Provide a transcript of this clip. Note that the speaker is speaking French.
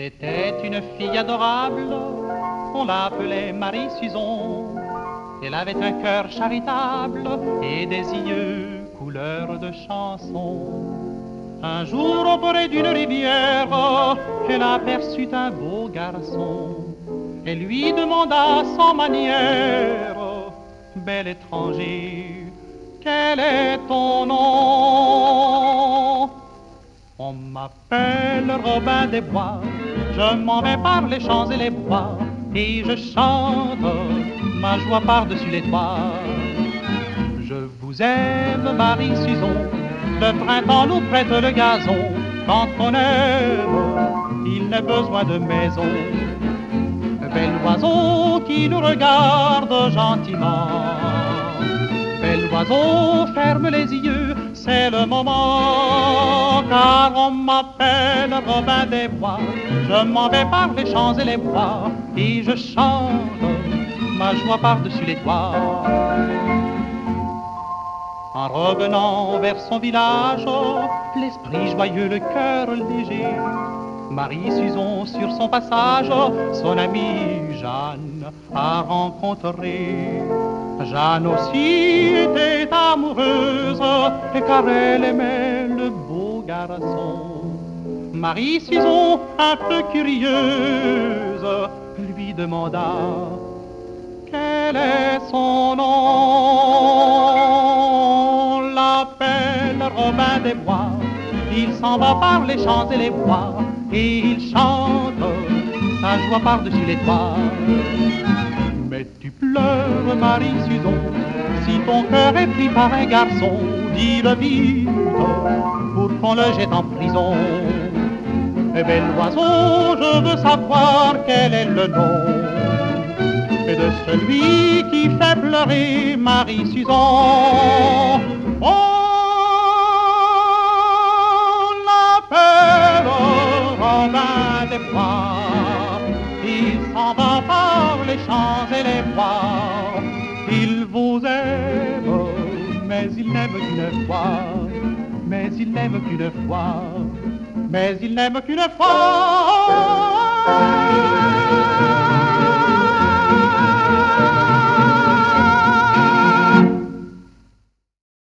C'était une fille adorable, on l'appelait Marie-Suzon. Elle avait un cœur charitable et des yeux couleur de chanson. Un jour auprès d'une rivière, elle aperçut un beau garçon. Elle lui demanda sans manière: bel étranger, quel est ton nom? On m'appelle Robin des Bois, je m'en vais par les champs et les bois, et je chante ma joie par-dessus les toits. Je vous aime, Marie-Suzon, le printemps nous prête le gazon. Quand on aime, il n'est besoin de maison. Bel oiseau qui nous regarde gentiment, bel oiseau, ferme les yeux, c'est le moment. Car on m'appelle Robin des Bois, je m'en vais par les champs et les bois, et je chante ma joie par-dessus les toits. En revenant vers son village, l'esprit joyeux, le cœur léger, Marie-Suzon sur son passage, son amie Jeanne a rencontré. Jeanne aussi était amoureuse, car elle aimait le beau garçon. Marie-Suzon, un peu curieuse, lui demanda quel est son nom. On l'appelle Robin des Bois, il s'en va par les champs et les bois, et il chante sa joie par-dessus les toits. Mais tu pleures, Marie-Suzon, si ton cœur est pris par un garçon, dis-le vite pour qu'on le jette en prison. Eh bel oiseau, je veux savoir quel est le nom de celui qui fait pleurer Marie-Suzon. On l'appelle Robin des Bois, il s'en va par les champs et les bois. Il vous aime, mais il n'aime qu'une fois, mais il n'aime qu'une fois, mais il n'aime qu'une fois.